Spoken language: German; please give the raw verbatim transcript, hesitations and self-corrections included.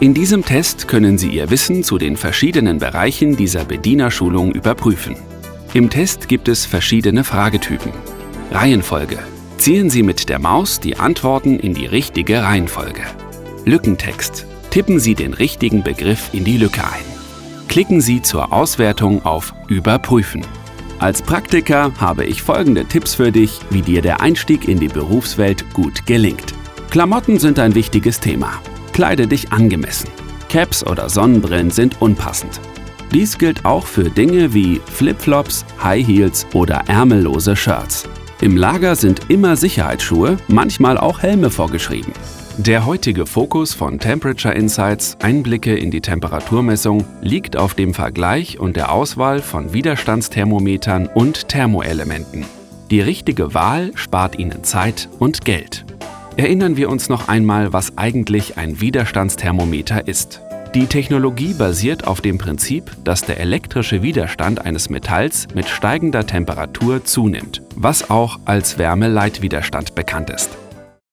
In diesem Test können Sie Ihr Wissen zu den verschiedenen Bereichen dieser Bedienerschulung überprüfen. Im Test gibt es verschiedene Fragetypen. Reihenfolge. Ziehen Sie mit der Maus die Antworten in die richtige Reihenfolge. Lückentext. Tippen Sie den richtigen Begriff in die Lücke ein. Klicken Sie zur Auswertung auf Überprüfen. Als Praktiker habe ich folgende Tipps für dich, wie dir der Einstieg in die Berufswelt gut gelingt. Klamotten sind ein wichtiges Thema. Kleide dich angemessen. Caps oder Sonnenbrillen sind unpassend. Dies gilt auch für Dinge wie Flipflops, High Heels oder ärmellose Shirts. Im Lager sind immer Sicherheitsschuhe, manchmal auch Helme vorgeschrieben. Der heutige Fokus von Temperature Insights, Einblicke in die Temperaturmessung, liegt auf dem Vergleich und der Auswahl von Widerstandsthermometern und Thermoelementen. Die richtige Wahl spart Ihnen Zeit und Geld. Erinnern wir uns noch einmal, was eigentlich ein Widerstandsthermometer ist. Die Technologie basiert auf dem Prinzip, dass der elektrische Widerstand eines Metalls mit steigender Temperatur zunimmt, was auch als Wärmeleitwiderstand bekannt ist.